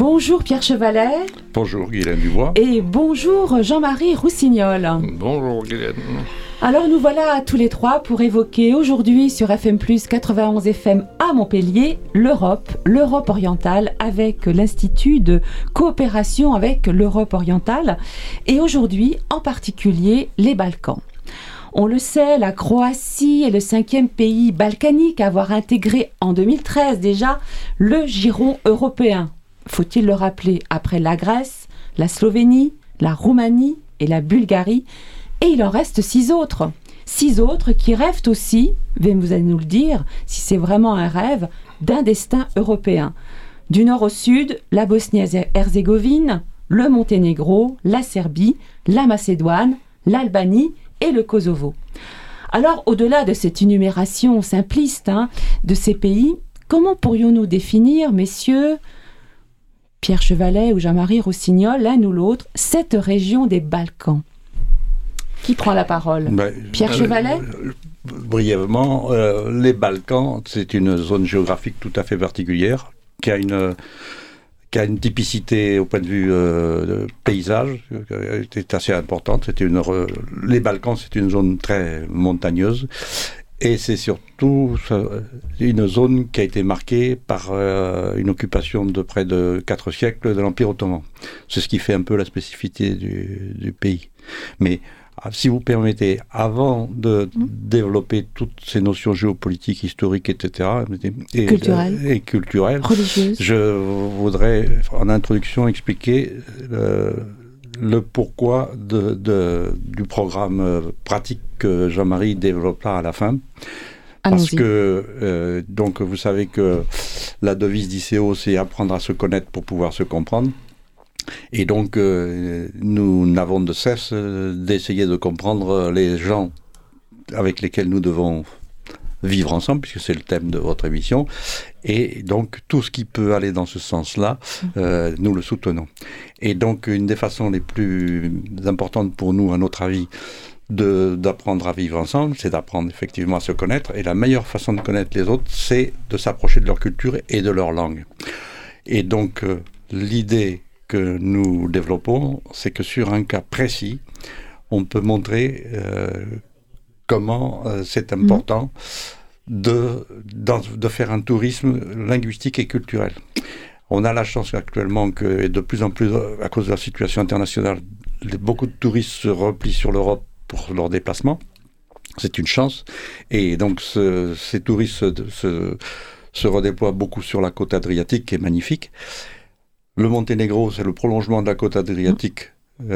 Bonjour Pierre Chevalet. Bonjour Guylaine Dubois. Et bonjour Jean-Marie Roussignol. Bonjour Guylaine. Alors nous voilà tous les trois pour évoquer aujourd'hui sur FM+, 91 FM à Montpellier, l'Europe orientale avec l'Institut de coopération avec l'Europe orientale et aujourd'hui en particulier les Balkans. On le sait, la Croatie est le 5e pays balkanique à avoir intégré en 2013 déjà le giron européen. Faut-il le rappeler, après la Grèce, la Slovénie, la Roumanie et la Bulgarie. Et il en reste 6 autres. 6 autres qui rêvent aussi, vous allez nous le dire, si c'est vraiment un rêve, d'un destin européen. Du nord au sud, la Bosnie-Herzégovine, le Monténégro, la Serbie, la Macédoine, l'Albanie et le Kosovo. Alors, au-delà de cette énumération simpliste de ces pays, comment pourrions-nous définir, messieurs, Pierre Chevalet ou Jean-Marie Roussignol, l'un ou l'autre, cette région des Balkans? Qui prend la parole? Pierre Chevalet? Brièvement, les Balkans, c'est une zone géographique tout à fait particulière, qui a une typicité au point de vue paysage, qui est assez importante. Les Balkans, c'est une zone très montagneuse. Et c'est surtout une zone qui a été marquée par une occupation de près de 4 siècles de l'Empire ottoman. C'est ce qui fait un peu la spécificité du pays. Mais si vous permettez, avant de développer toutes ces notions géopolitiques, historiques, etc., et culturelles, religieuses, je voudrais, en introduction, expliquer le pourquoi du programme pratique que Jean-Marie développera à la fin. Parce que, donc, vous savez que la devise d'ICO, c'est apprendre à se connaître pour pouvoir se comprendre. Et donc, nous n'avons de cesse d'essayer de comprendre les gens avec lesquels nous devons vivre ensemble, puisque c'est le thème de votre émission. Et donc, tout ce qui peut aller dans ce sens-là, nous le soutenons. Et donc, une des façons les plus importantes pour nous, à notre avis, d'apprendre à vivre ensemble, c'est d'apprendre effectivement à se connaître. Et la meilleure façon de connaître les autres, c'est de s'approcher de leur culture et de leur langue. Et donc, l'idée que nous développons, c'est que sur un cas précis, on peut montrer comment c'est important de faire un tourisme linguistique et culturel. On a la chance actuellement que de plus en plus, à cause de la situation internationale, beaucoup de touristes se replient sur l'Europe pour leurs déplacements. C'est une chance. Et donc ces touristes se redéploient beaucoup sur la côte adriatique, qui est magnifique. Le Monténégro, c'est le prolongement de la côte adriatique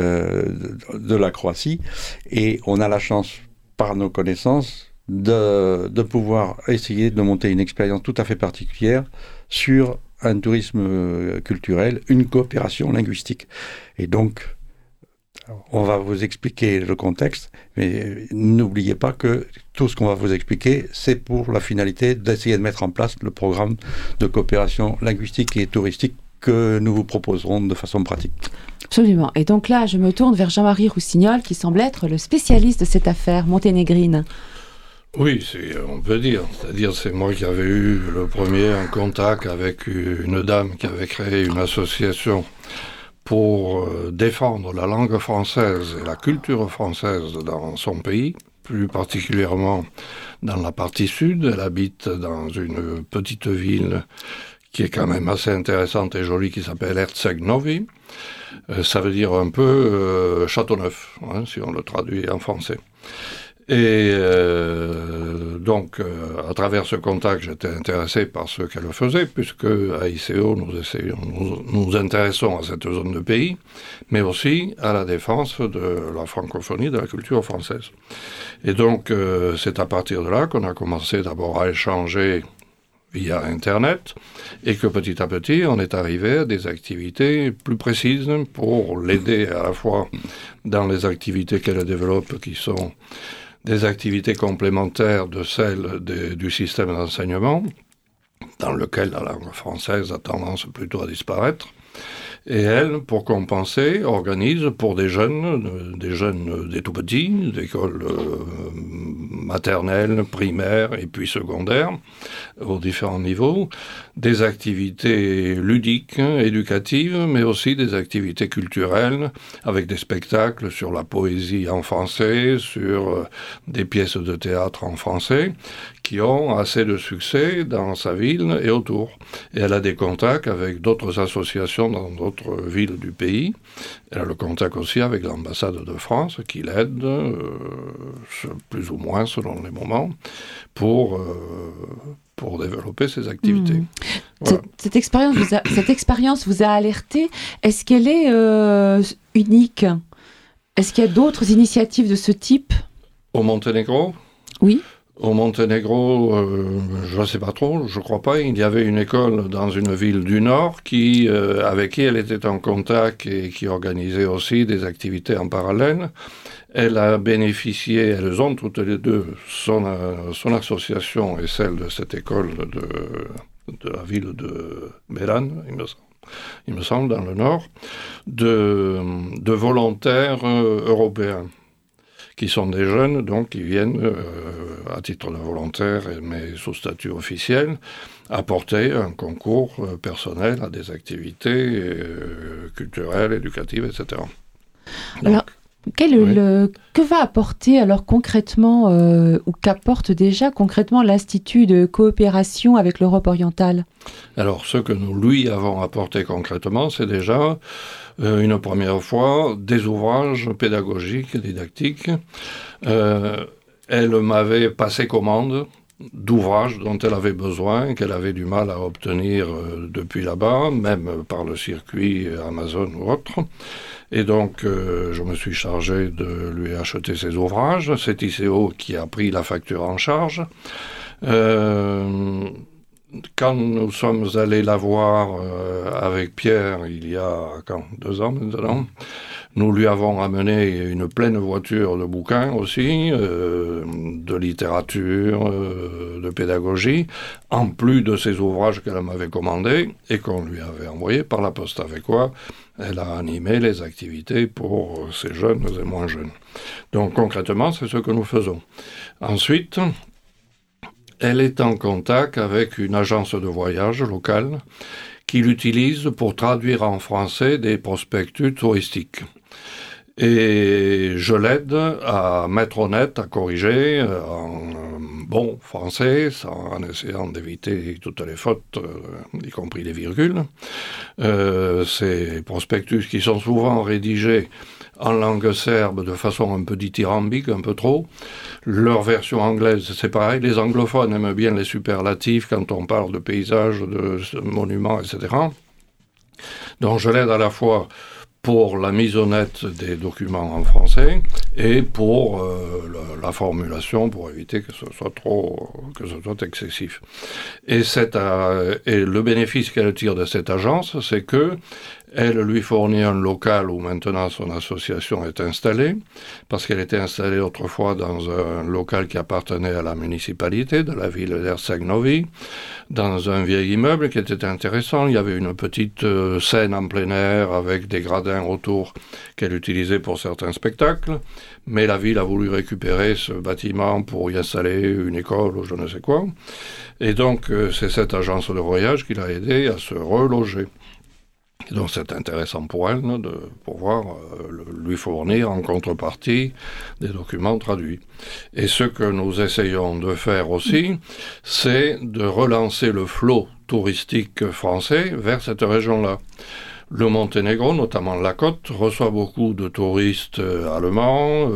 de la Croatie. Et on a la chance, par nos connaissances, de pouvoir essayer de monter une expérience tout à fait particulière sur un tourisme culturel, une coopération linguistique. Et donc, on va vous expliquer le contexte, mais n'oubliez pas que tout ce qu'on va vous expliquer, c'est pour la finalité d'essayer de mettre en place le programme de coopération linguistique et touristique que nous vous proposerons de façon pratique. Absolument. Et donc là, je me tourne vers Jean-Marie Roussignol, qui semble être le spécialiste de cette affaire monténégrine. Oui, on peut dire. C'est-à-dire, c'est moi qui avais eu le premier en contact avec une dame qui avait créé une association pour défendre la langue française et la culture française dans son pays, plus particulièrement dans la partie sud. Elle habite dans une petite ville qui est quand même assez intéressante et jolie, qui s'appelle Herceg Novi. Ça veut dire un peu Châteauneuf, si on le traduit en français. Et donc, à travers ce contact, j'étais intéressé par ce qu'elle faisait, puisque à ICO, nous intéressons à cette zone de pays, mais aussi à la défense de la francophonie, de la culture française. Et donc, c'est à partir de là qu'on a commencé d'abord à échanger via Internet, et que petit à petit, on est arrivé à des activités plus précises pour l'aider à la fois dans les activités qu'elle développe, qui sont des activités complémentaires de celles du système d'enseignement, dans lequel la langue française a tendance plutôt à disparaître, Et elle, pour compenser, organise pour des jeunes, des tout petits, d'écoles maternelles, primaires et puis secondaires, aux différents niveaux, des activités ludiques, éducatives, mais aussi des activités culturelles, avec des spectacles sur la poésie en français, sur des pièces de théâtre en français, qui ont assez de succès dans sa ville et autour. Et elle a des contacts avec d'autres associations dans d'autres villes du pays. Elle a le contact aussi avec l'ambassade de France, qui l'aide, plus ou moins selon les moments, pour développer ses activités. Voilà. Cette expérience vous a alerté. Est-ce qu'elle est unique ? Est-ce qu'il y a d'autres initiatives de ce type ? Au Monténégro ? Oui. Au Monténégro, je ne sais pas trop, je ne crois pas. Il y avait une école dans une ville du Nord avec qui elle était en contact et qui organisait aussi des activités en parallèle. Elle a bénéficié, elles ont toutes les deux, son association et celle de cette école de la ville de Méran, il me semble, dans le Nord, de volontaires européens, qui sont des jeunes, donc, qui viennent, à titre de volontaire, mais sous statut officiel, apporter un concours personnel à des activités culturelles, éducatives, etc. Donc, alors, que va apporter alors concrètement, ou qu'apporte déjà concrètement l'Institut de coopération avec l'Europe orientale ? Alors, ce que nous lui avons apporté concrètement, c'est déjà une première fois des ouvrages pédagogiques et didactiques. Elle m'avait passé commande d'ouvrages dont elle avait besoin, qu'elle avait du mal à obtenir depuis là-bas, même par le circuit Amazon ou autre. Et donc, je me suis chargé de lui acheter ses ouvrages. C'est ICO qui a pris la facture en charge. Quand nous sommes allés la voir avec Pierre, il y a 2 ans maintenant, nous lui avons amené une pleine voiture de bouquins aussi, de littérature, de pédagogie, en plus de ces ouvrages qu'elle m'avait commandés et qu'on lui avait envoyés par la poste, avec quoi elle a animé les activités pour ces jeunes et moins jeunes. Donc concrètement, c'est ce que nous faisons. Ensuite, elle est en contact avec une agence de voyage locale qui l'utilise pour traduire en français des prospectus touristiques. Et je l'aide à mettre au net, à corriger en bon français, en essayant d'éviter toutes les fautes, y compris les virgules. Ces prospectus qui sont souvent rédigés en langue serbe de façon un peu dithyrambique, un peu trop. Leur version anglaise, c'est pareil. Les anglophones aiment bien les superlatifs quand on parle de paysages, de monuments, etc. Donc je l'aide à la fois pour la mise au net des documents en français et pour la formulation, pour éviter que ce soit excessif. Et le bénéfice qu'elle tire de cette agence, c'est que elle lui fournit un local où maintenant son association est installée, parce qu'elle était installée autrefois dans un local qui appartenait à la municipalité de la ville d'Herceg-Novi, dans un vieil immeuble qui était intéressant. Il y avait une petite scène en plein air avec des gradins autour qu'elle utilisait pour certains spectacles, mais la ville a voulu récupérer ce bâtiment pour y installer une école ou je ne sais quoi. Et donc c'est cette agence de voyage qui l'a aidé à se reloger. Et donc c'est intéressant pour elle de pouvoir lui fournir en contrepartie des documents traduits. Et ce que nous essayons de faire aussi, c'est de relancer le flot touristique français vers cette région-là. Le Monténégro, notamment la côte, reçoit beaucoup de touristes allemands,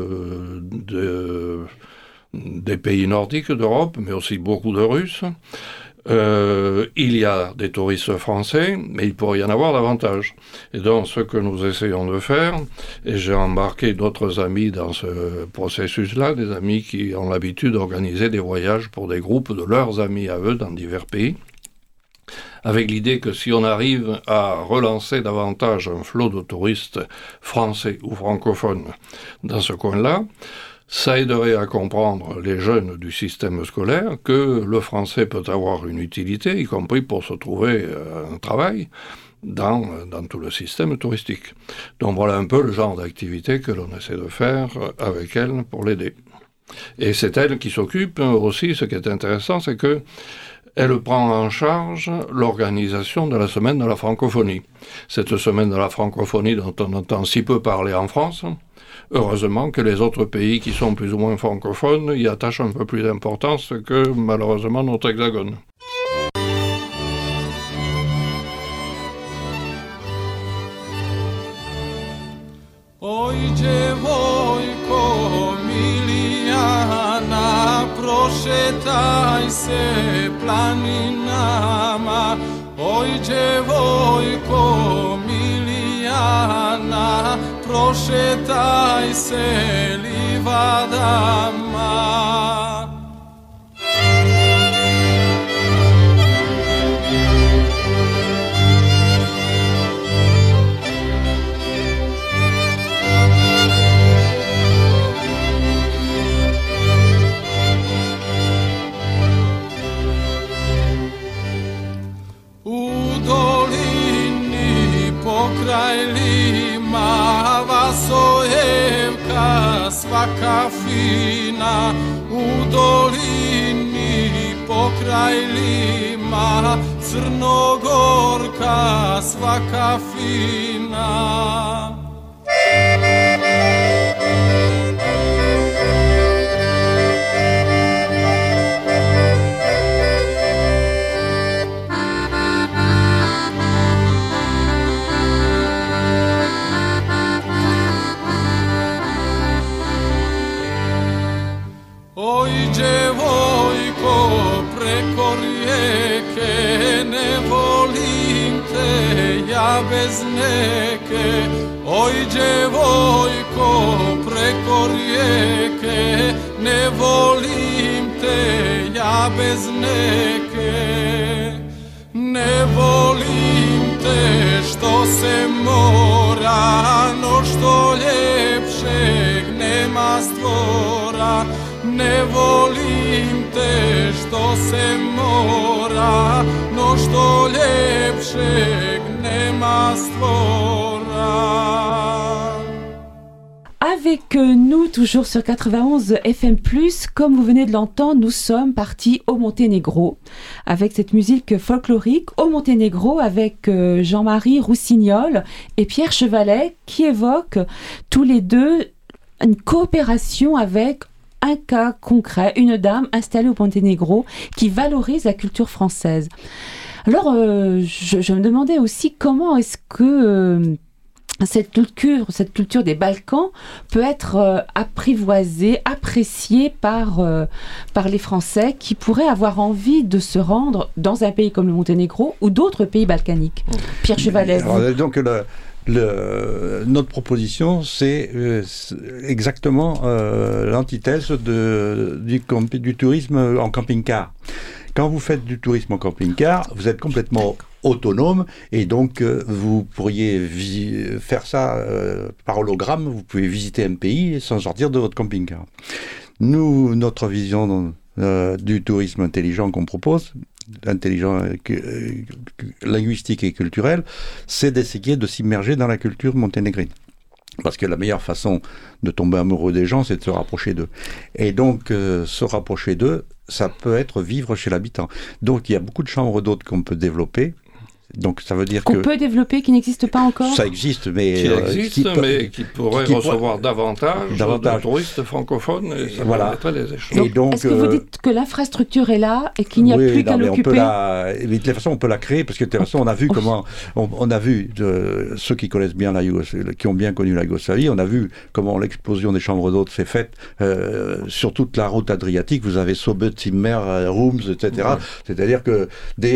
des pays nordiques d'Europe, mais aussi beaucoup de Russes. Il y a des touristes français, mais il pourrait y en avoir davantage. Et donc, ce que nous essayons de faire, et j'ai embarqué d'autres amis dans ce processus-là, des amis qui ont l'habitude d'organiser des voyages pour des groupes de leurs amis à eux dans divers pays, avec l'idée que si on arrive à relancer davantage un flot de touristes français ou francophones dans ce coin-là, ça aiderait à comprendre les jeunes du système scolaire que le français peut avoir une utilité, y compris pour se trouver un travail, dans tout le système touristique. Donc voilà un peu le genre d'activité que l'on essaie de faire avec elle pour l'aider. Et c'est elle qui s'occupe aussi, ce qui est intéressant, c'est que elle prend en charge l'organisation de la semaine de la francophonie. Cette semaine de la francophonie dont on entend si peu parler en France, heureusement que les autres pays qui sont plus ou moins francophones y attachent un peu plus d'importance que malheureusement notre hexagone. Oj djevojko Milijana, prošetaj se planinama. Oj djevojko Milijana, prošetaj se livadama. Pokraj Lima, Vasojevka, svaka fina. U dolini pokraj Lima, Crnogorka, svaka fina. Oj djevojko preko rijeke, ne volim te ja bez neke. Oj djevojko preko rijeke, ne volim te ja bez neke. Ne volim te što se mora, no što ljepšeg nema stvora. Ne volim te što se mora, no što ljepšeg nema stvora. Avec nous, toujours sur 91 FM+, comme vous venez de l'entendre, nous sommes partis au Monténégro avec cette musique folklorique au Monténégro avec Jean-Marie Roussignol et Pierre Chevalet qui évoquent tous les deux une coopération avec un cas concret, une dame installée au Monténégro qui valorise la culture française. Alors, je me demandais aussi comment est-ce que cette culture des Balkans peut être apprivoisée, appréciée par les Français qui pourraient avoir envie de se rendre dans un pays comme le Monténégro ou d'autres pays balkaniques. Pierre Chevalet. Donc, notre proposition, c'est exactement l'antithèse du tourisme en camping-car. Quand vous faites du tourisme en camping-car, vous êtes complètement autonome et donc vous pourriez faire ça par hologramme, vous pouvez visiter un pays sans sortir de votre camping-car. Nous, notre vision du tourisme intelligent qu'on propose, intelligent, linguistique et culturel, c'est d'essayer de s'immerger dans la culture monténégrine. Parce que la meilleure façon de tomber amoureux des gens, c'est de se rapprocher d'eux. Et donc, se rapprocher d'eux, ça peut être vivre chez l'habitant. Donc, il y a beaucoup de chambres d'hôtes qu'on peut développer. Donc, ça veut dire qu'on peut développer, qui n'existe pas encore. Ça existe, mais qui pourrait recevoir davantage de touristes francophones. Et ça permettrait les échanges. Donc, est-ce que vous dites que l'infrastructure est là et qu'il n'y a plus qu'à l'occuper? Mais de toute façon, on peut la créer parce que de toute façon, on a vu comment, on a vu ceux qui connaissent bien qui ont bien connu la Yougoslavie, on a vu comment l'explosion des chambres d'hôtes s'est faite sur toute la route adriatique. Vous avez Sobot, Zimmer, Rooms, etc. Ouais. C'est-à-dire que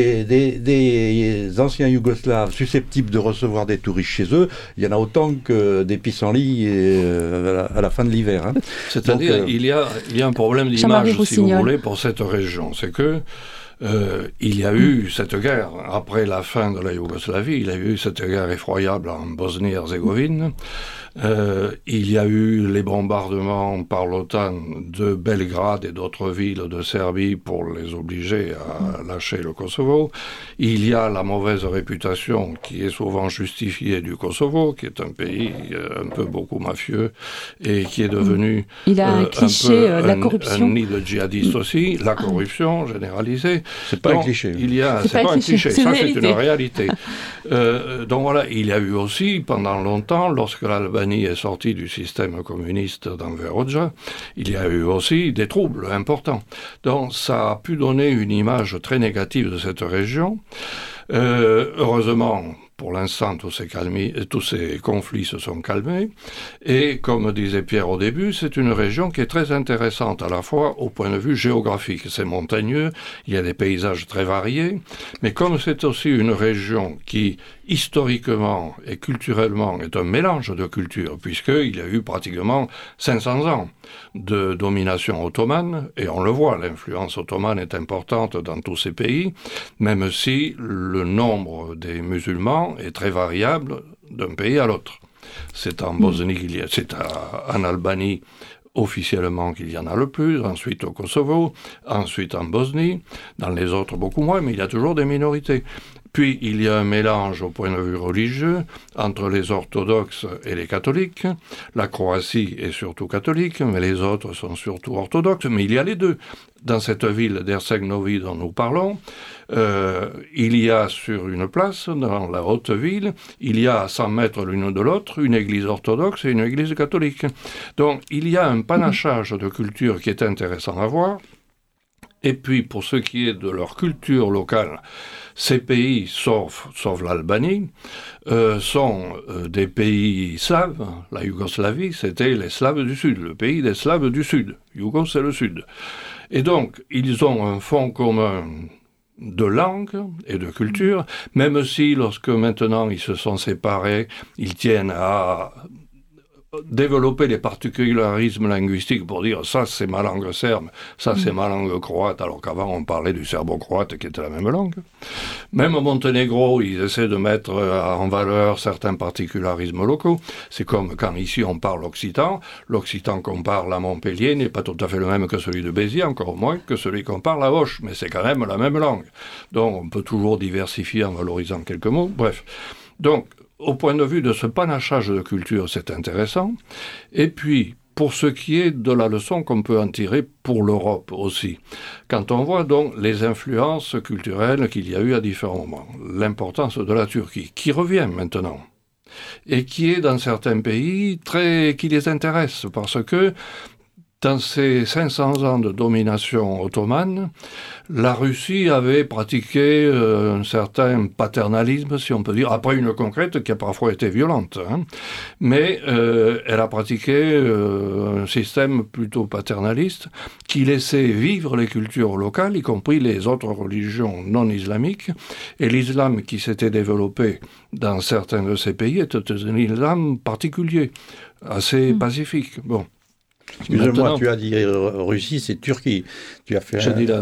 des anciens Yougoslaves susceptibles de recevoir des touristes chez eux, il y en a autant que des pissenlits à la fin de l'hiver. Hein. C'est-à-dire, il y a un problème d'image, si vous voulez, pour cette région. C'est que il y a eu cette guerre, après la fin de la Yougoslavie, il y a eu cette guerre effroyable en Bosnie-Herzégovine. Il y a eu les bombardements par l'OTAN de Belgrade et d'autres villes de Serbie pour les obliger à lâcher le Kosovo. Il y a la mauvaise réputation qui est souvent justifiée du Kosovo, qui est un pays un peu beaucoup mafieux et qui est devenu il a un cliché, la corruption. Un nid de djihadistes aussi, la corruption généralisée. C'est pas un cliché. C'est pas un cliché, ça c'est une réalité. Donc voilà, il y a eu aussi pendant longtemps, lorsque l'Albanie est sortie du système communiste d'Enver Hoxha, il y a eu aussi des troubles importants. Donc ça a pu donner une image très négative de cette région. Heureusement, pour l'instant, tous ces conflits se sont calmés. Et comme disait Pierre au début, c'est une région qui est très intéressante, à la fois au point de vue géographique. C'est montagneux, il y a des paysages très variés, mais comme c'est aussi une région qui, historiquement et culturellement, est un mélange de cultures, puisqu'il y a eu pratiquement 500 ans de domination ottomane, et on le voit, l'influence ottomane est importante dans tous ces pays, même si le nombre des musulmans est très variable d'un pays à l'autre. C'est en Bosnie c'est en Albanie officiellement qu'il y en a le plus, ensuite au Kosovo, ensuite en Bosnie, dans les autres beaucoup moins, mais il y a toujours des minorités. Puis, il y a un mélange au point de vue religieux entre les orthodoxes et les catholiques. La Croatie est surtout catholique, mais les autres sont surtout orthodoxes. Mais il y a les deux. Dans cette ville d'Herceg-Novi dont nous parlons, il y a sur une place, dans la haute ville, il y a à 100 mètres l'une de l'autre, une église orthodoxe et une église catholique. Donc, il y a un panachage de culture qui est intéressant à voir. Et puis, pour ce qui est de leur culture locale, ces pays, sauf l'Albanie, sont des pays slaves. La Yougoslavie, c'était les Slaves du Sud, le pays des Slaves du Sud. Yougos, c'est le Sud. Et donc, ils ont un fond commun de langue et de culture, même si, lorsque maintenant ils se sont séparés, ils tiennent à développer les particularismes linguistiques pour dire ça c'est ma langue serbe, ça c'est ma langue croate, alors qu'avant on parlait du serbo-croate qui était la même langue. Même au Monténégro, ils essaient de mettre en valeur certains particularismes locaux. C'est comme quand ici on parle occitan, l'occitan qu'on parle à Montpellier n'est pas tout à fait le même que celui de Béziers, encore moins que celui qu'on parle à Auch, mais c'est quand même la même langue. Donc on peut toujours diversifier en valorisant quelques mots, bref. Donc, au point de vue de ce panachage de culture, c'est intéressant. Et puis, pour ce qui est de la leçon qu'on peut en tirer pour l'Europe aussi, quand on voit donc les influences culturelles qu'il y a eu à différents moments, l'importance de la Turquie, qui revient maintenant, et qui est dans certains pays qui les intéresse, parce que dans ces 500 ans de domination ottomane, la Russie avait pratiqué un certain paternalisme, si on peut dire, après une conquête qui a parfois été violente, mais elle a pratiqué un système plutôt paternaliste qui laissait vivre les cultures locales, y compris les autres religions non islamiques, et l'islam qui s'était développé dans certains de ces pays était un islam particulier, assez pacifique. Bon. Excusez-moi, tu as dit Russie, c'est Turquie. Tu as fait. J'ai dit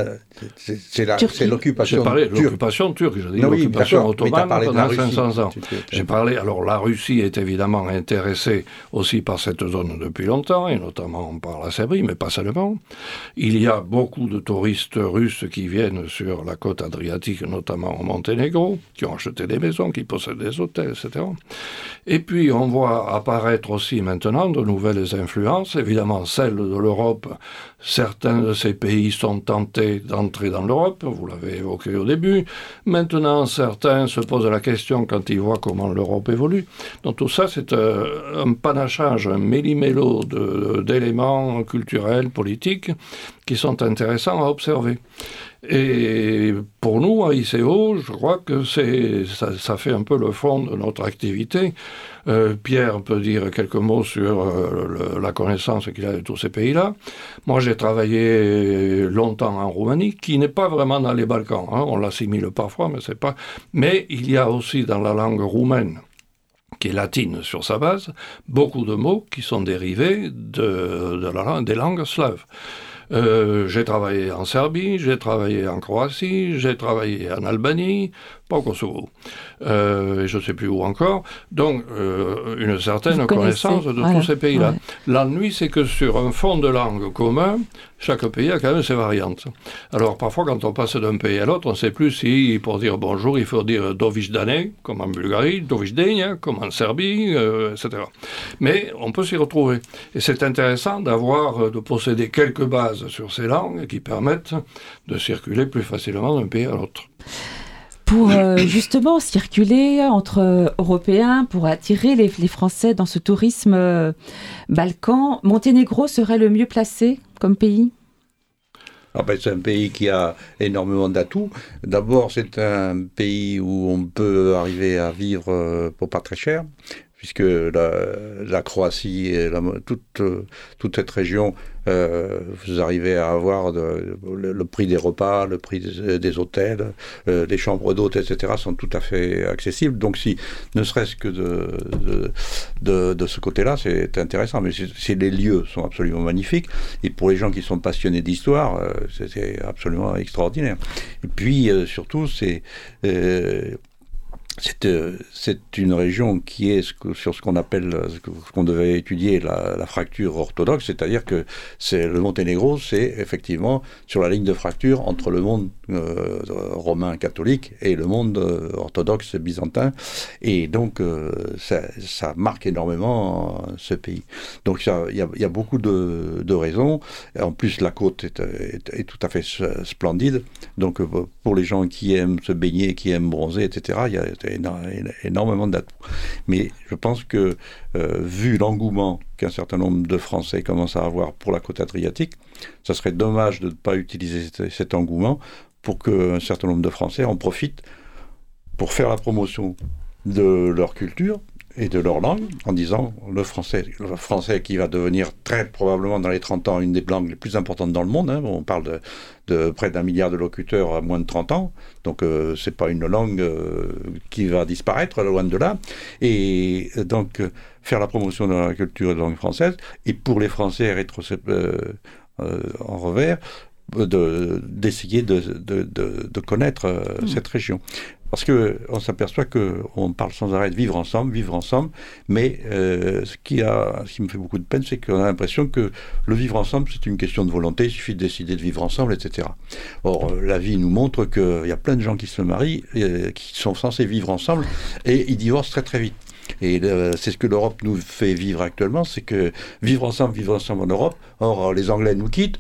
c'est l'occupation. J'ai parlé de l'occupation turque. J'ai dit l'occupation ottomane pendant 500 ans. J'ai parlé. Alors la Russie est évidemment intéressée aussi par cette zone depuis longtemps, et notamment par la Serbie, mais pas seulement. Il y a beaucoup de touristes russes qui viennent sur la côte adriatique, notamment au Monténégro, qui ont acheté des maisons, qui possèdent des hôtels, etc. Et puis on voit apparaître aussi maintenant de nouvelles influences. Évidemment, celles de l'Europe, certains de ces pays sont tentés d'entrer dans l'Europe, vous l'avez évoqué au début. Maintenant, certains se posent la question quand ils voient comment l'Europe évolue. Donc tout ça, c'est un panachage, un méli-mélo d'éléments culturels, politiques, qui sont intéressants à observer. Et pour nous, à ICO, je crois que ça fait un peu le fond de notre activité. Pierre peut dire quelques mots sur la connaissance qu'il a de tous ces pays-là. Moi, j'ai travaillé longtemps en Roumanie, qui n'est pas vraiment dans les Balkans. On l'assimile parfois, mais c'est pas. Mais il y a aussi dans la langue roumaine, qui est latine sur sa base, beaucoup de mots qui sont dérivés des langues slaves. J'ai travaillé en Serbie, j'ai travaillé en Croatie, j'ai travaillé en Albanie, pas au Kosovo, et je ne sais plus où encore. Donc, une certaine connaissance de tous ces pays-là. Ouais. L'ennui, c'est que sur un fond de langue commun, chaque pays a quand même ses variantes. Alors, parfois, quand on passe d'un pays à l'autre, on ne sait plus si, pour dire bonjour, il faut dire Dovijdane, comme en Bulgarie, Dovijdenia, comme en Serbie, etc. Mais on peut s'y retrouver. Et c'est intéressant de posséder quelques bases sur ces langues qui permettent de circuler plus facilement d'un pays à l'autre. Pour justement circuler entre Européens, pour attirer les Français dans ce tourisme balkan, Monténégro serait le mieux placé comme pays ? C'est un pays qui a énormément d'atouts. D'abord, c'est un pays où on peut arriver à vivre pour pas très cher, puisque la Croatie et toute cette région, vous arrivez à avoir le prix des repas, le prix des hôtels, les chambres d'hôtes, etc. sont tout à fait accessibles. Donc, ne serait-ce que de ce côté-là, c'est intéressant. Mais les lieux sont absolument magnifiques. Et pour les gens qui sont passionnés d'histoire, c'est absolument extraordinaire. Et puis, surtout, c'est une région qui est sur ce qu'on appelle, ce qu'on devait étudier, la fracture orthodoxe, c'est-à-dire que le Monténégro, c'est effectivement sur la ligne de fracture entre le monde romain catholique et le monde orthodoxe byzantin, et donc ça marque énormément ce pays. Donc il y a beaucoup de raisons. En plus, la côte est tout à fait splendide, donc pour les gens qui aiment se baigner, qui aiment bronzer, etc., il y a énormément d'atouts. Mais je pense que, vu l'engouement qu'un certain nombre de Français commencent à avoir pour la côte adriatique, ça serait dommage de ne pas utiliser cet engouement pour qu'un certain nombre de Français en profitent pour faire la promotion de leur culture et de leur langue, en disant le français qui va devenir très probablement dans les 30 ans une des langues les plus importantes dans le monde. On parle de près d'1 milliard de locuteurs à moins de 30 ans, donc c'est pas une langue qui va disparaître, loin de là. Et donc faire la promotion de la culture et de la langue française, et pour les Français en revers, d'essayer de connaître cette région. Parce qu'on s'aperçoit qu'on parle sans arrêt de vivre ensemble, mais ce qui me fait beaucoup de peine, c'est qu'on a l'impression que le vivre ensemble, c'est une question de volonté, il suffit de décider de vivre ensemble, etc. Or, la vie nous montre qu'il y a plein de gens qui se marient, qui sont censés vivre ensemble, et ils divorcent très très vite. Et c'est ce que l'Europe nous fait vivre actuellement, c'est que vivre ensemble en Europe. Or, les Anglais nous quittent,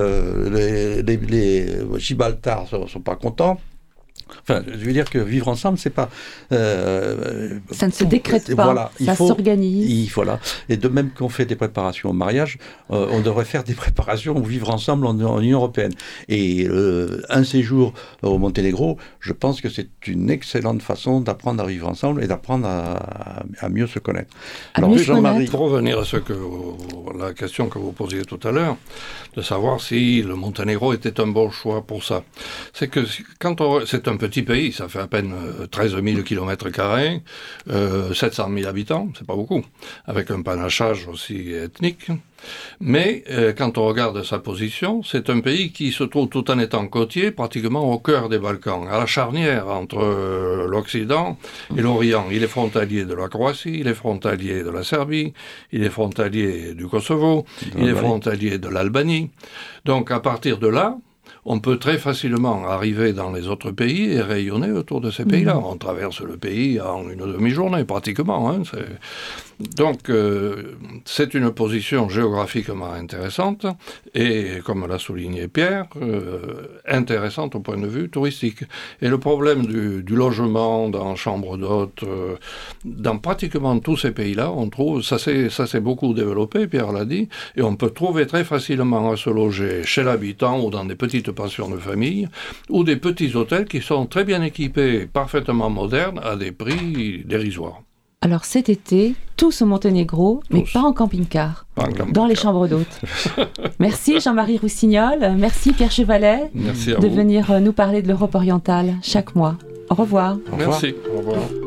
les Gibraltar sont pas contents. Enfin, je veux dire que vivre ensemble, c'est pas... ça ne se décrète pas, voilà, ça s'organise. Voilà. Et de même qu'on fait des préparations au mariage, on devrait faire des préparations ou vivre ensemble en Union européenne. Et un séjour au Monténégro, je pense que c'est une excellente façon d'apprendre à vivre ensemble et d'apprendre à mieux se connaître. Alors, Jean-Marie, pour revenir à la question que vous posiez tout à l'heure, de savoir si le Monténégro était un bon choix pour ça. C'est que c'est un petit pays, ça fait à peine 13 000 km², 700 000 habitants, c'est pas beaucoup, avec un panachage aussi ethnique. Mais quand on regarde sa position, c'est un pays qui se trouve, tout en étant côtier, pratiquement au cœur des Balkans, à la charnière entre l'Occident et l'Orient. Il est frontalier de la Croatie, il est frontalier de la Serbie, il est frontalier du Kosovo, il est frontalier de l'Albanie. Donc à partir de là, on peut très facilement arriver dans les autres pays et rayonner autour de ces pays-là. On traverse le pays en une demi-journée, pratiquement. Donc, c'est une position géographiquement intéressante et, comme l'a souligné Pierre, intéressante au point de vue touristique. Et le problème du logement dans chambre d'hôtes, dans pratiquement tous ces pays-là, on trouve, ça s'est beaucoup développé, Pierre l'a dit, et on peut trouver très facilement à se loger chez l'habitant ou dans des petites pensions de famille ou des petits hôtels qui sont très bien équipés, parfaitement modernes, à des prix dérisoires. Alors cet été, tous au Monténégro, mais pas en camping-car, dans les chambres d'hôtes. Merci Jean-Marie Roussignol, merci Pierre Chevalet de venir nous parler de l'Europe orientale chaque mois. Au revoir. Merci. Au revoir.